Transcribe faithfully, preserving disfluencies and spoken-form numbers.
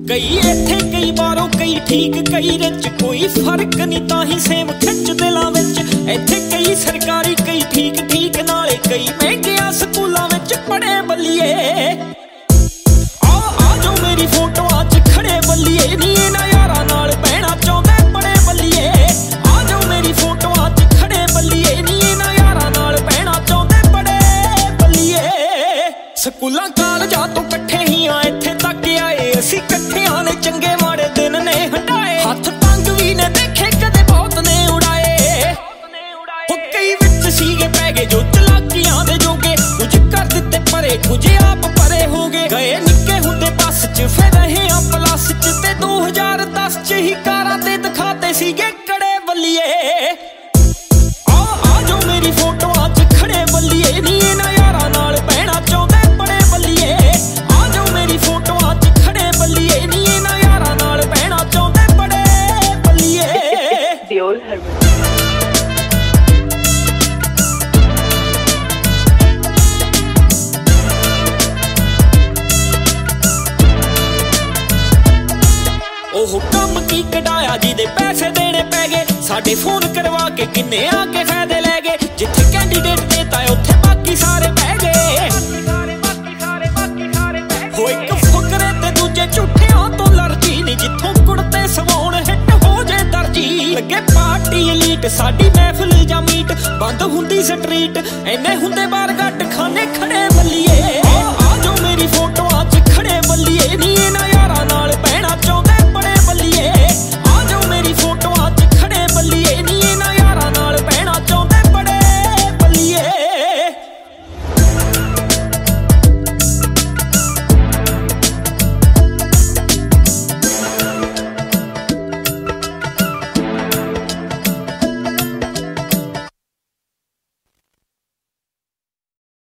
कई इत्थे कई बारों कई ठीक कई रिच कोई फर्क नहीं ताही सेम खिच दिलां विच इत्थे कई सरकारी कई ठीक ठीक नाले कई महंगियां स्कूलां विच पढ़े बल्लिए आओ आ जाओ मेरी फोटोआं च खड़े बल्लिए नी इन्हां यारां नाल बहना चाहुंदे बड़े बल्लिए आ जाओ मेरी फोटोआं च खड़े बल्लिए नी इन्हां यारां नाल बहना चाहुंदे बड़े बल्लिए स्कूलां कालजां तो कट्ठे ही आ इत्थे तक आए असीं कट्ठियां ने चंगे माड़े दिन ने हंडाए हत्थ तंग भी ने देखे कदे बहुत ने उड़ाए ओ कई विच सीगे पै गए जो चलाकियां दे जोगे कुछ कर दित्ते परे कुछ आप परे हो गए गए निक्के हुंदे बस च फिर रहे आ प्लस च ते दो हज़ार दस च ही कारां ते दिखाते सीगे कड़े बल्लिए आ आ जाओ मेरी फोटोआं च खड़े बल्लिए नी इन्हां यारां नाल बहना चाहुंदे बड़े बल्लिए आ जाओ मेरी फोटोआं च खड़े बल्लिए नी इन्हां यारां नाल बहना चाहुंदे बड़े बल्लिए Diol Harmon ओह कम की कढ़ाया जिदे पैसे देने पै गए साडे फोन करवा के किन्ने आके फायदे लै गए जिथे कैंडीडेट देता है उत्थे बाकी सारे बह गए हो एक फुकरे ते दूजे झूठियां तो लर्जी नहीं जिथों कुड़ते सवाउण हिट हो जे दर्जी लगे पार्टी एलीट साडी महफिल जां मीट बंद हुंदी स्ट्रीट इन्ने